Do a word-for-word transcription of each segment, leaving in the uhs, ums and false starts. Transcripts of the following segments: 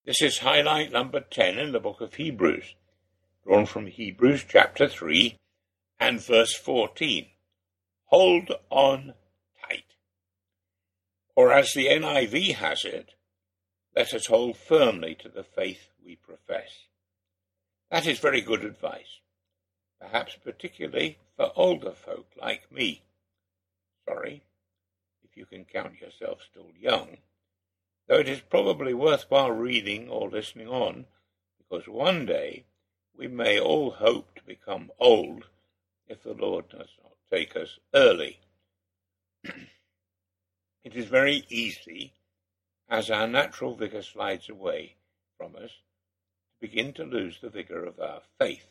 This is highlight number ten in the book of Hebrews, drawn from Hebrews chapter three and verse fourteen. Hold on tight. Or as the N I V has it, let us hold firmly to the faith we profess. That is very good advice, perhaps particularly for older folk like me. Sorry, if you can count yourself still young, though it is probably worthwhile reading or listening on, because one day we may all hope to become old if the Lord does not take us early. It is very easy, as our natural vigour slides away from us, to begin to lose the vigour of our faith.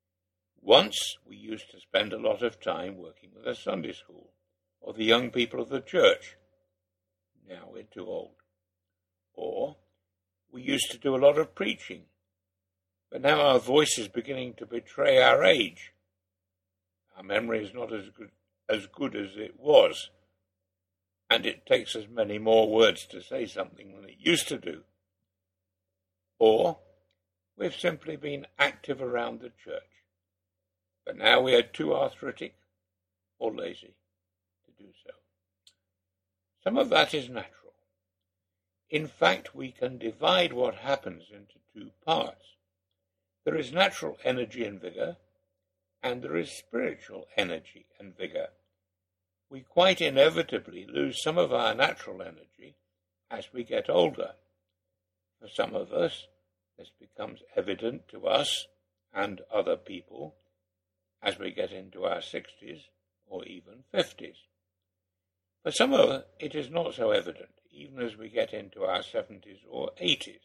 Once we used to spend a lot of time working with a Sunday school or the young people of the church. Now we're too old. Or we used to do a lot of preaching, but now our voice is beginning to betray our age. Our memory is not as good as good as it was, and it takes us many more words to say something than it used to do. Or we've simply been active around the church, but now we are too arthritic or lazy to do so. Some of that is natural. In fact, we can divide what happens into two parts. There is natural energy and vigour, and there is spiritual energy and vigour. We quite inevitably lose some of our natural energy as we get older. For some of us, this becomes evident to us and other people as we get into our sixties or even fifties. For some of us, it is not so evident, even as we get into our seventies or eighties.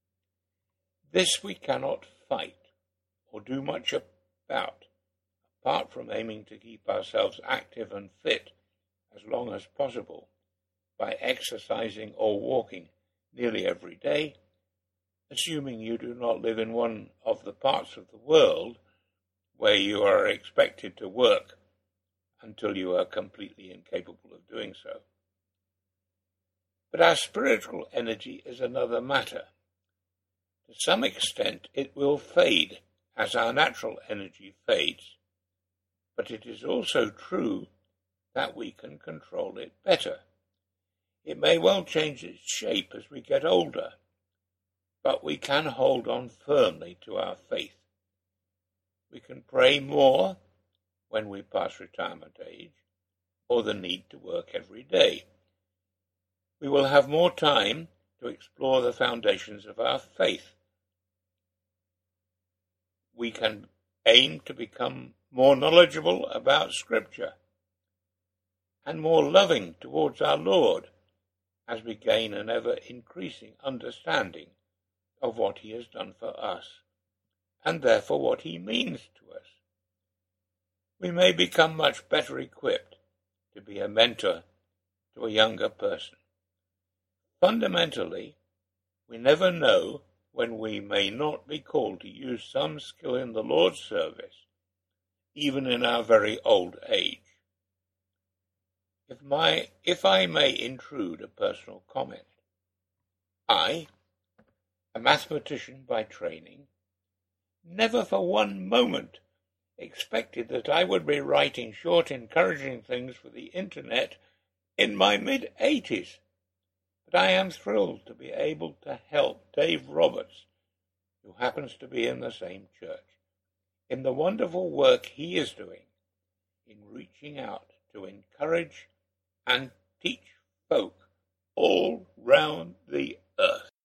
This we cannot fight or do much about, apart from aiming to keep ourselves active and fit as long as possible by exercising or walking nearly every day, assuming you do not live in one of the parts of the world where you are expected to work until you are completely incapable of doing so. But our spiritual energy is another matter. To some extent it will fade as our natural energy fades, but it is also true that we can control it better. It may well change its shape as we get older, but we can hold on firmly to our faith. We can pray more when we pass retirement age, or the need to work every day. We will have more time to explore the foundations of our faith. We can aim to become more knowledgeable about Scripture and more loving towards our Lord as we gain an ever-increasing understanding of what he has done for us, and therefore what he means to us. We may become much better equipped to be a mentor to a younger person. Fundamentally, we never know when we may not be called to use some skill in the Lord's service, even in our very old age. If my, if I may intrude a personal comment, I, a mathematician by training, never for one moment expected that I would be writing short, encouraging things for the internet in my mid-eighties. But I am thrilled to be able to help Dave Roberts, who happens to be in the same church, in the wonderful work he is doing in reaching out to encourage and teach folk all round the earth.